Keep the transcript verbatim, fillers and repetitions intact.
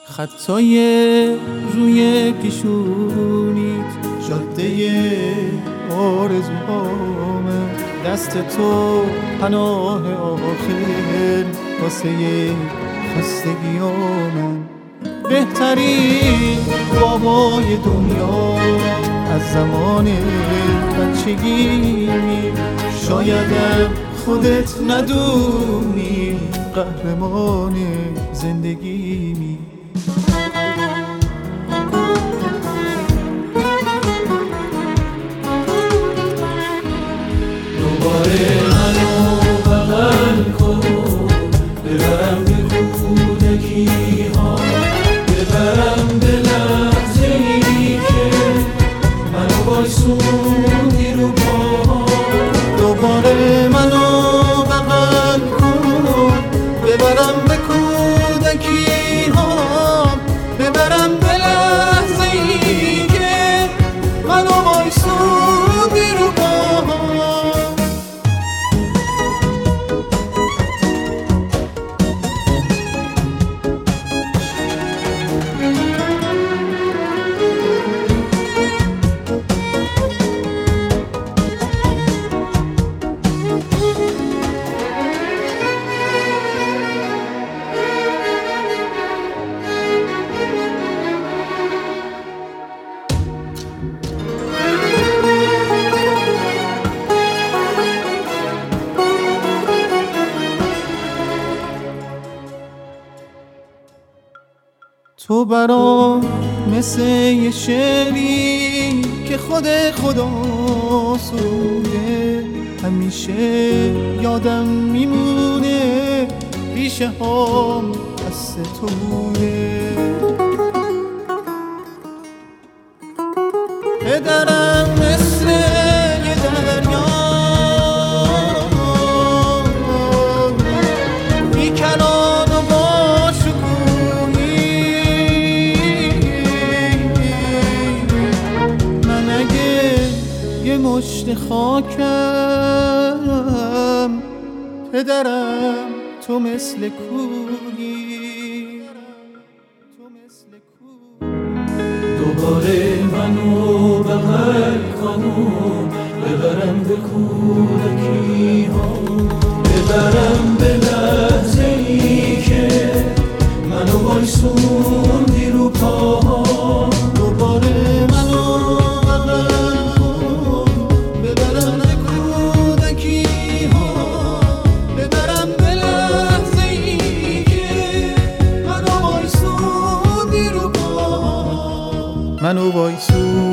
خطای روی پیشونیت جاده آرزوهامه، دست تو پناه آخر واسه خستگیامه. بهترین بابای دنیا از زمان بچگی، شایدم خودت ندونی قهرمان زندگی می. دوباره منو بغل کن، ببرم به کودکی ها، ببرم به لحظه‌ای که منو بایسوندی رو پاها. دوباره منو بغل کن، ببرم به کودکی ها، ببرم به لحظه‌ای که منو بایسوندی رو پاها. تو برام مثل یه شعری که خود خدا سروده، همیشه یادم میمونه ریشه هام دست تو بوده. پدرم مثل یه دریا بی‌کنار و با شکوهی، من اگه یه مشت خاکم، پدرم تو مثل کوهی. دوباره منو بغل کن، ببرم به کودکی ها، ببرم به لحظه‌ای که منو بایسوندی رو پاها. دوباره منو بغل کن، ببرم به کودکی ها، ببرم به لحظه‌ای که منو بایسوندی رو پاها. منو بایسوندی